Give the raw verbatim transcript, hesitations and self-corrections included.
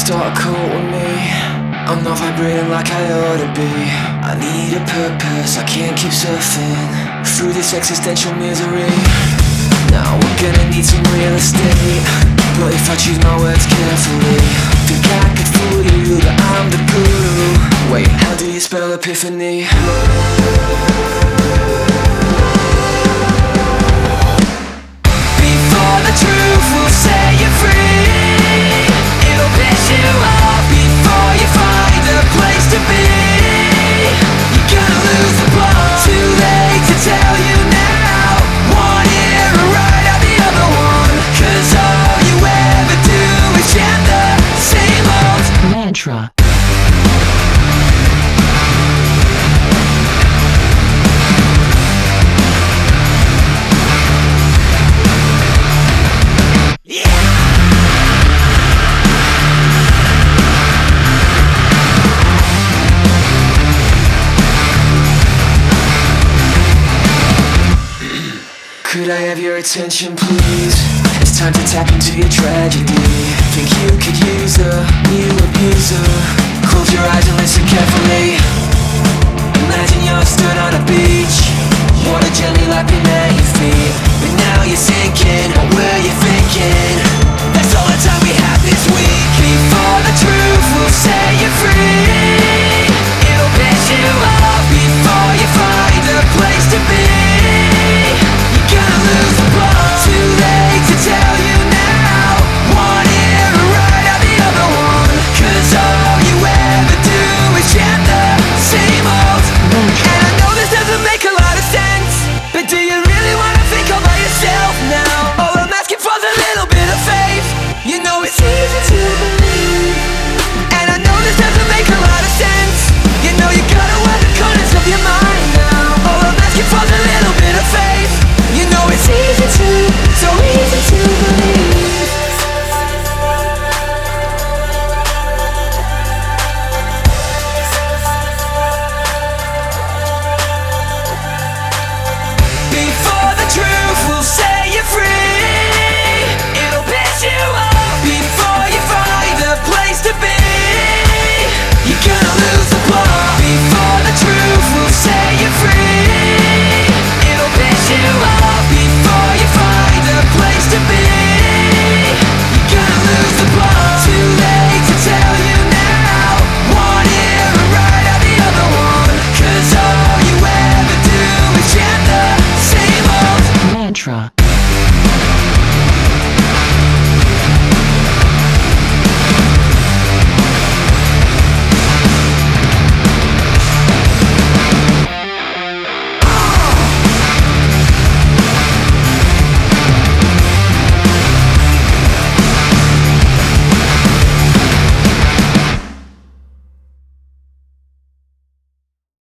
start a cult with me. I'm not vibrating like I ought to be. I need a purpose, I can't keep surfing through this existential misery. Now we're gonna need some real estate, but if I choose my words carefully, think I could fool you that I'm the guru. Wait, how do you spell epiphany? Before the truth will set you free, it'll piss you off before you find a place to be. You're gonna lose the plot, too late to tell you now. One ear right out the other one, cause all you ever do is chant the same old mantra. Could I have your attention, please? It's time to tap into your tragedy. Think you could use a new abuser? Close your eyes and listen carefully. Imagine you're stood on a beach, water gently lapping at your feet, but now you're sinking. What were you thinking? That's all the time we have this week. Before the truth will set you free, it'll piss you off before you find a place to be. Gonna lose the plot, too late to tell you now. One ear right out the other one, cause all you ever do is chant the same old mantra. And I know this doesn't make a lot of sense, but do you really wanna think all by yourself now? All I'm asking for's a little bit of faith. You know it's easy to believe. And I know this doesn't make a lot of sense. You know you gotta wear the corners of your mind now. All I'm asking for's a little bit of faith. You know it's easy to, so easy to believe. Before the truth will set you free, it'll piss you off before you find a place to be. You're gonna lose the plot. Before the truth will set you free, it'll piss you off before you find a place to be. You're gonna lose the plot, too late to tell you now. One ear right out the other one, cause all you ever do is chant the same old mantra.